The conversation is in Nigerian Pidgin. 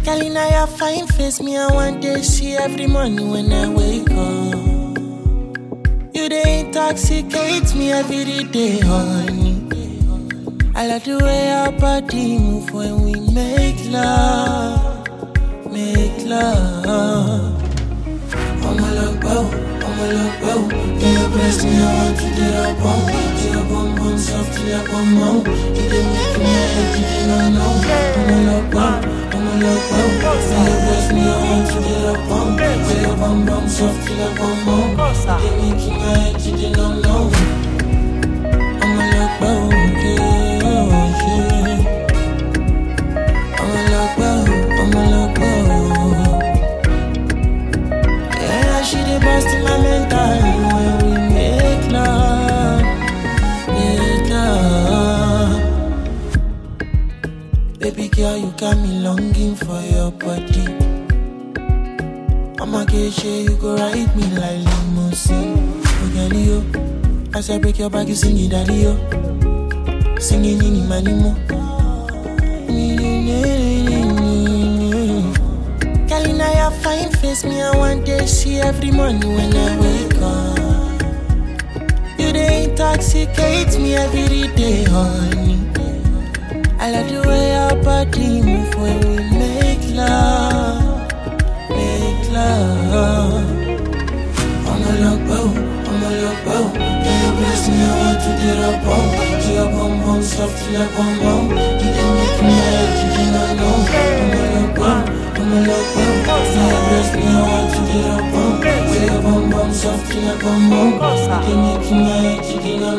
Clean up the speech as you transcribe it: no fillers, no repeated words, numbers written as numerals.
Girl, in your fine face, me I want to see every morning when I wake up. You dey intoxicate me every day, honey. I like the way our body move when we make love, make love. I'm a look bow. Can you bless me? I want to do that bum. Till your bum bum soft, till your bum bum. You dey make me head, you dey not know. I'm a look bow. Can you bless me? I want to do that bum. Till your bum bum soft, till your bum bum. You dey make me head, you dey not know. I'm a look bow, yeah, yeah. I'm a look bow. She dey bust in my mental when we make love, make love. Baby girl, you got me longing for your body. I'ma get shit, you go ride me like limousine. Ogani yo, as I break your back, you sing it, daddy yo. Singing in manimo. Girl, in your fine face, me I want to see every morning when I wake up. You dey intoxicate me every day, honey. I like the way our body move when we make love, make love. I'm a look bow. Can you bless me? I want to do that bum. Till your bum bum soft, till your bum bum. You dey make me head, you dey not know. I'm a look bow. Can you bless me? I want to do that bum. Till your bum bum soft, till your bum bum. You dey make me head, you dey not know.